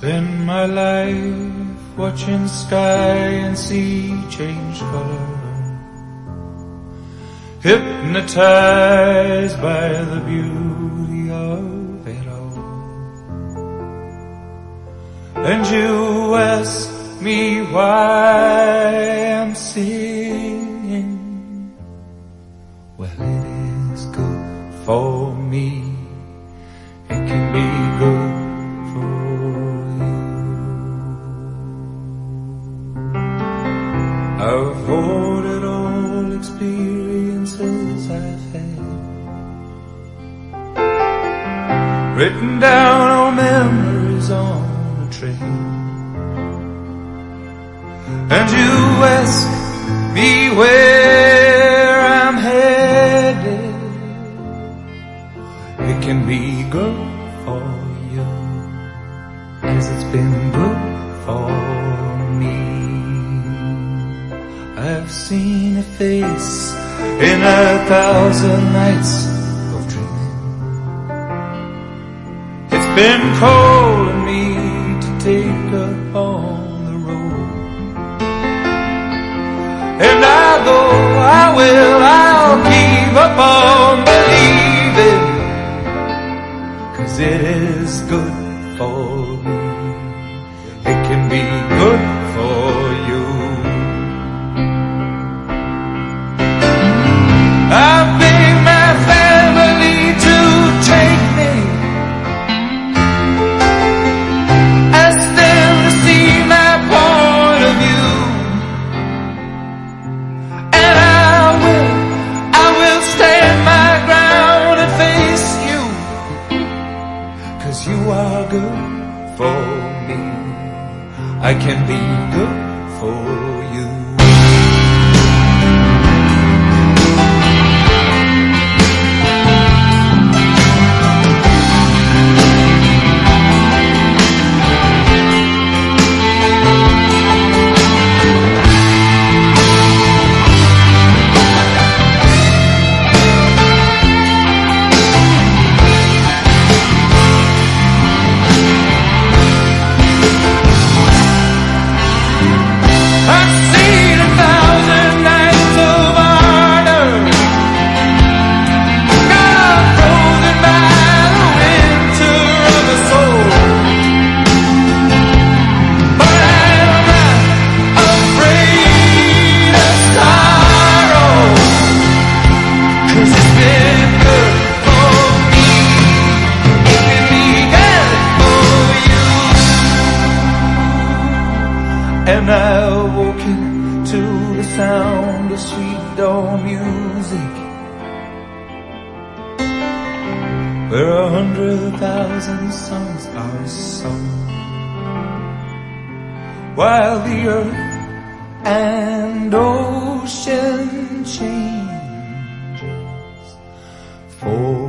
Spend my life watching sky and sea change color, hypnotized by the beauty of it all. And you ask me why I'm singing. Well, it is good for me. It can be good for you. I've hoarded all experiences I've had, written down all memories on a train. And you ask me where I'm headed. It can be good for you, 'cause it's been good for me. I've seen a face in 1,000 nights of dreaming. It's been calling me to take up on the road. And although I'll keep up on believing, 'cause it is good for me. It can be good for you. I begged my family to take me, ask them to see my point of view, and I will stand my ground and face you, 'cause you are good for me. I can be good for you. And I woke into the sound of sweet dawn music, where 100,000 songs are sung, while the earth and ocean changes for